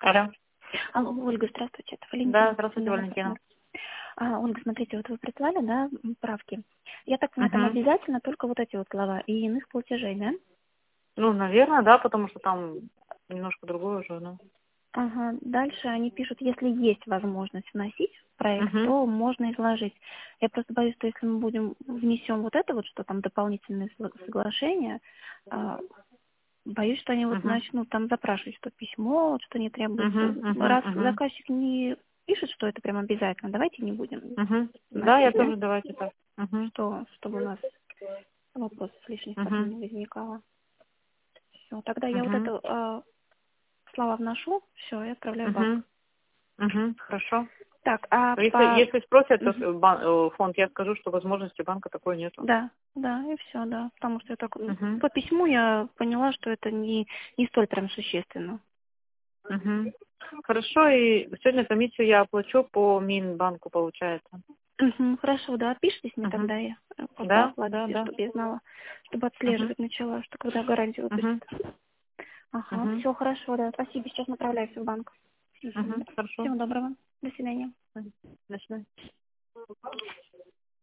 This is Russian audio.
Алло. Алло, Ольга, здравствуйте, это Валентина. Да, здравствуйте, Валентина. Ольга, смотрите, вот вы прислали, да, правки. Я так понимаю, там Угу. обязательно только вот эти вот слова и иных платежей, да? Ну, наверное, да, потому что там немножко другое уже, ну. Ага, дальше они пишут, если есть возможность вносить в проект, Угу. то можно изложить. Я просто боюсь, что если мы внесем вот это вот, что там дополнительные соглашения, боюсь, что они вот Угу. начнут там запрашивать, что письмо, вот что не требуется. Угу. Угу. Раз Угу. заказчик не пишет, что это прям обязательно, давайте не будем Угу. Да, я вносить, да? тоже давайте так. Угу. Чтобы у нас вопросов лишних потом Угу. не возникало. Все, тогда я вот Угу. это слова вношу, все, и отправляю в Угу. банк. Угу. Хорошо. Так, Если спросят, то Мгм. фонд, я скажу, что возможности банка такой нету. Да, и все, да. Потому что я так Угу. по письму я поняла, что это не столь прям существенно. Угу. Хорошо, и сегодня комиссию я оплачу по Минбанку, получается. Мгм, хорошо, да, отпишитесь мне Угу. тогда и просто Да, да, оплатите, да. чтобы я знала, чтобы Угу. отслеживать начала, что когда гарантию Угу. выпустят. Ага, Угу. все хорошо, да, спасибо, сейчас направляю все в банк. Угу. Хорошо. Всего доброго, до свидания. До свидания.